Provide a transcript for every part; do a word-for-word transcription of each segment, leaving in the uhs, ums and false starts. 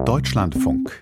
Deutschlandfunk.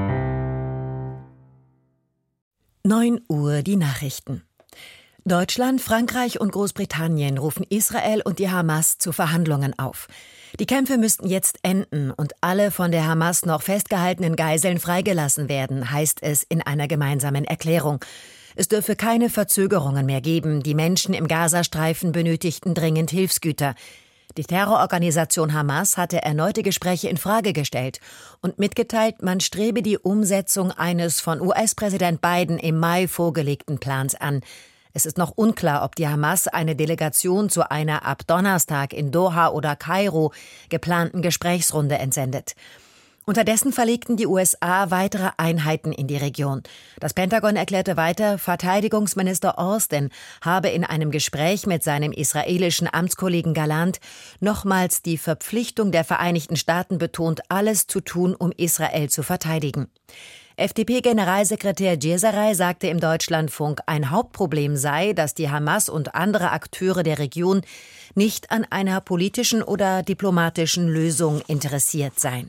neun Uhr die Nachrichten. Deutschland, Frankreich und Großbritannien rufen Israel und die Hamas zu Verhandlungen auf. Die Kämpfe müssten jetzt enden und alle von der Hamas noch festgehaltenen Geiseln freigelassen werden, heißt es in einer gemeinsamen Erklärung. Es dürfe keine Verzögerungen mehr geben. Die Menschen im Gazastreifen benötigten dringend Hilfsgüter. Die Terrororganisation Hamas hatte erneute Gespräche in Frage gestellt und mitgeteilt, man strebe die Umsetzung eines von U S-Präsident Biden im Mai vorgelegten Plans an. Es ist noch unklar, ob die Hamas eine Delegation zu einer ab Donnerstag in Doha oder Kairo geplanten Gesprächsrunde entsendet. Unterdessen verlegten die U S A weitere Einheiten in die Region. Das Pentagon erklärte weiter, Verteidigungsminister Austin habe in einem Gespräch mit seinem israelischen Amtskollegen Gallant nochmals die Verpflichtung der Vereinigten Staaten betont, alles zu tun, um Israel zu verteidigen. F D P-Generalsekretär Cesarei sagte im Deutschlandfunk, ein Hauptproblem sei, dass die Hamas und andere Akteure der Region nicht an einer politischen oder diplomatischen Lösung interessiert seien.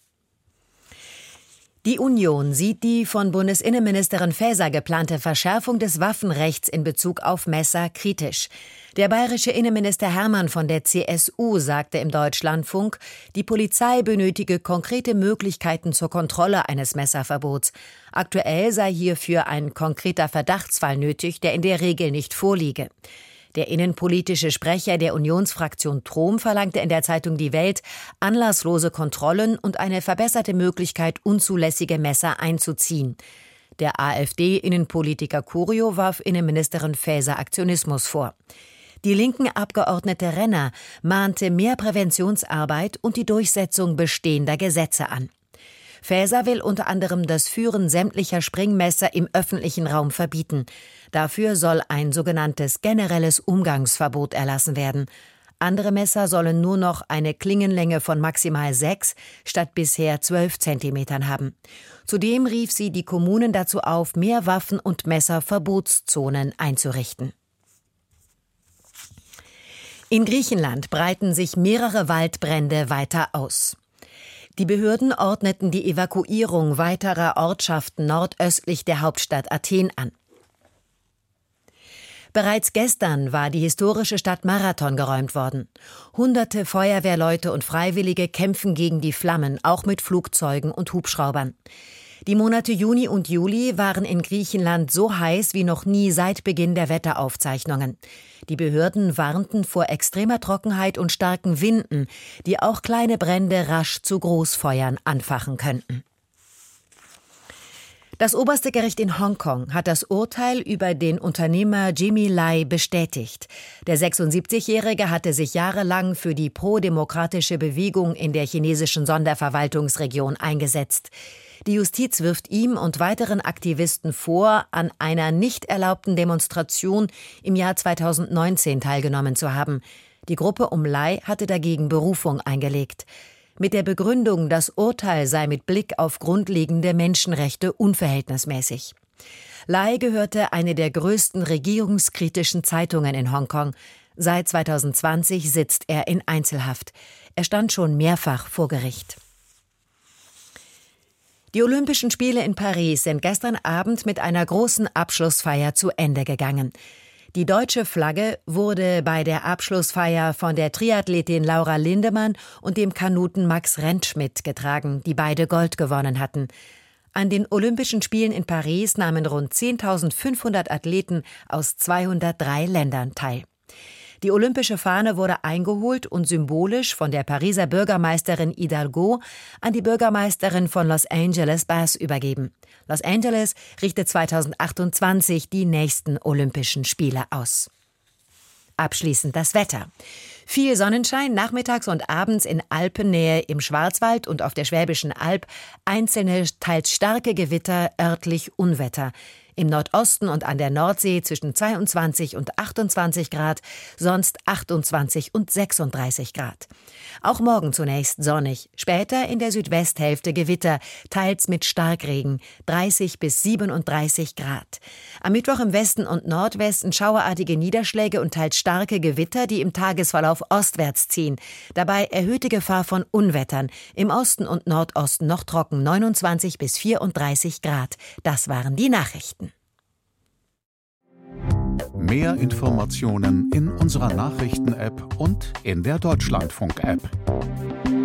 Die Union sieht die von Bundesinnenministerin Faeser geplante Verschärfung des Waffenrechts in Bezug auf Messer kritisch. Der bayerische Innenminister Hermann von der C S U sagte im Deutschlandfunk, die Polizei benötige konkrete Möglichkeiten zur Kontrolle eines Messerverbots. Aktuell sei hierfür ein konkreter Verdachtsfall nötig, der in der Regel nicht vorliege. Der innenpolitische Sprecher der Unionsfraktion Trom verlangte in der Zeitung Die Welt anlasslose Kontrollen und eine verbesserte Möglichkeit, unzulässige Messer einzuziehen. Der AfD-Innenpolitiker Curio warf Innenministerin Faeser Aktionismus vor. Die linken Abgeordnete Renner mahnte mehr Präventionsarbeit und die Durchsetzung bestehender Gesetze an. Faeser will unter anderem das Führen sämtlicher Springmesser im öffentlichen Raum verbieten. Dafür soll ein sogenanntes generelles Umgangsverbot erlassen werden. Andere Messer sollen nur noch eine Klingenlänge von maximal sechs statt bisher zwölf Zentimetern haben. Zudem rief sie die Kommunen dazu auf, mehr Waffen- und Messerverbotszonen einzurichten. In Griechenland breiten sich mehrere Waldbrände weiter aus. Die Behörden ordneten die Evakuierung weiterer Ortschaften nordöstlich der Hauptstadt Athen an. Bereits gestern war die historische Stadt Marathon geräumt worden. Hunderte Feuerwehrleute und Freiwillige kämpfen gegen die Flammen, auch mit Flugzeugen und Hubschraubern. Die Monate Juni und Juli waren in Griechenland so heiß wie noch nie seit Beginn der Wetteraufzeichnungen. Die Behörden warnten vor extremer Trockenheit und starken Winden, die auch kleine Brände rasch zu Großfeuern anfachen könnten. Das oberste Gericht in Hongkong hat das Urteil über den Unternehmer Jimmy Lai bestätigt. Der sechsundsiebzigjährige hatte sich jahrelang für die pro-demokratische Bewegung in der chinesischen Sonderverwaltungsregion eingesetzt. Die Justiz wirft ihm und weiteren Aktivisten vor, an einer nicht erlaubten Demonstration im Jahr zweitausendneunzehn teilgenommen zu haben. Die Gruppe um Lai hatte dagegen Berufung eingelegt. Mit der Begründung, das Urteil sei mit Blick auf grundlegende Menschenrechte unverhältnismäßig. Lai gehörte eine der größten regierungskritischen Zeitungen in Hongkong. Seit zweitausendzwanzig sitzt er in Einzelhaft. Er stand schon mehrfach vor Gericht. Die Olympischen Spiele in Paris sind gestern Abend mit einer großen Abschlussfeier zu Ende gegangen. Die deutsche Flagge wurde bei der Abschlussfeier von der Triathletin Laura Lindemann und dem Kanuten Max Rentschmidt getragen, die beide Gold gewonnen hatten. An den Olympischen Spielen in Paris nahmen rund zehntausendfünfhundert Athleten aus zweihundertdrei Ländern teil. Die olympische Fahne wurde eingeholt und symbolisch von der Pariser Bürgermeisterin Hidalgo an die Bürgermeisterin von Los Angeles Bass übergeben. Los Angeles richtet zweitausendachtundzwanzig die nächsten Olympischen Spiele aus. Abschließend das Wetter. Viel Sonnenschein, nachmittags und abends in Alpennähe im Schwarzwald und auf der Schwäbischen Alb, einzelne, teils starke Gewitter, örtlich Unwetter. Im Nordosten und an der Nordsee zwischen zweiundzwanzig und achtundzwanzig Grad, sonst achtundzwanzig und sechsunddreißig Grad. Auch morgen zunächst sonnig, später in der Südwesthälfte Gewitter, teils mit Starkregen, dreißig bis siebenunddreißig Grad. Am Mittwoch im Westen und Nordwesten schauerartige Niederschläge und teils starke Gewitter, die im Tagesverlauf ostwärts ziehen. Dabei erhöhte Gefahr von Unwettern. Im Osten und Nordosten noch trocken, neunundzwanzig bis vierunddreißig Grad. Das waren die Nachrichten. Mehr Informationen in unserer Nachrichten-App und in der Deutschlandfunk-App.